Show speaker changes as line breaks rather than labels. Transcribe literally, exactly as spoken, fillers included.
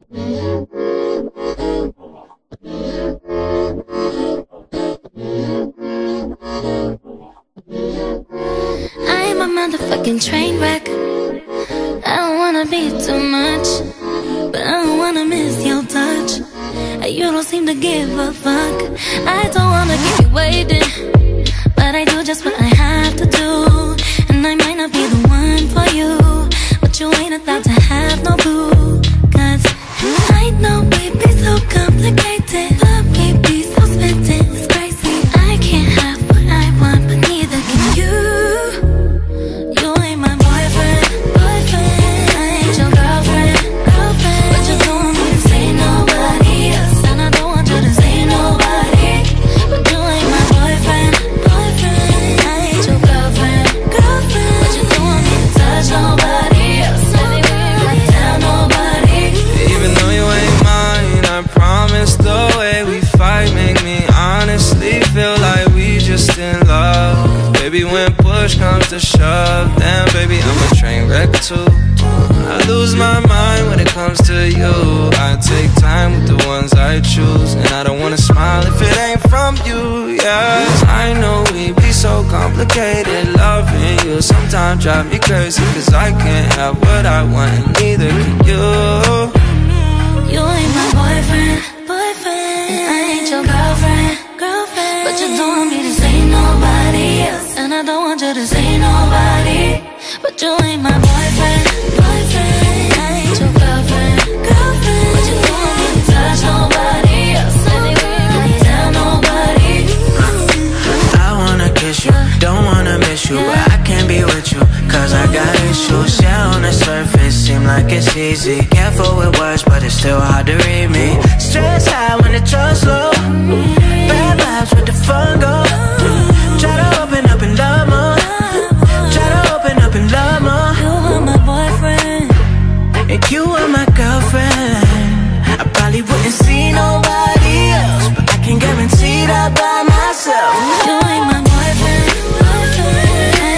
I'm a motherfucking train wreck. I don't wanna be too much, but I don't wanna miss your touch. You don't seem to give a fuck. I don't wanna keep you waiting, but I do just what I have to do. And I might not be the one for you, but you ain't allowed to have no boo. Cause I know we be so complicated, but we be so spittin', it's crazy. I can't have what I want, but neither can you. You ain't my boyfriend, boyfriend. I ain't your girlfriend, girlfriend. But you don't want me to say nobody else, and I don't want you to say nobody. But you ain't my boyfriend, boyfriend. I ain't your girlfriend, girlfriend. But you don't want me to touch nobody else, anywhere I tell nobody.
Even though you ain't mine, I promise the way we fight make me honestly feel like we just in love. Baby, when push comes to shove, then baby, I'm a train wreck too. I lose my mind when it comes to you. I take time with the ones I choose, and I don't wanna smile if it ain't from you, yeah. I know we be so complicated, loving you sometimes drive me crazy. Cause I can't have what I want, and neither can you.
You ain't my boyfriend, boyfriend. And I ain't your girlfriend, girlfriend. But you don't want me to say nobody else, and I don't want you to say nobody. But you ain't my boyfriend, boyfriend. I ain't your girlfriend, girlfriend. But you don't want me to touch nobody else, anywhere I tell nobody.
I wanna kiss you, don't wanna miss you, but I can't be with you, cause I got issues. Yeah, on the surface, seem like it's easy. Careful with words, but it's still hard to read me. Stress high when the trust low, bad vibes with the fun go. Try to open up and love more, try to open up and love more.
You are my boyfriend,
and you are my girlfriend. I probably wouldn't see nobody else, but I can guarantee that by myself.
you ain't my boyfriend, boyfriend. I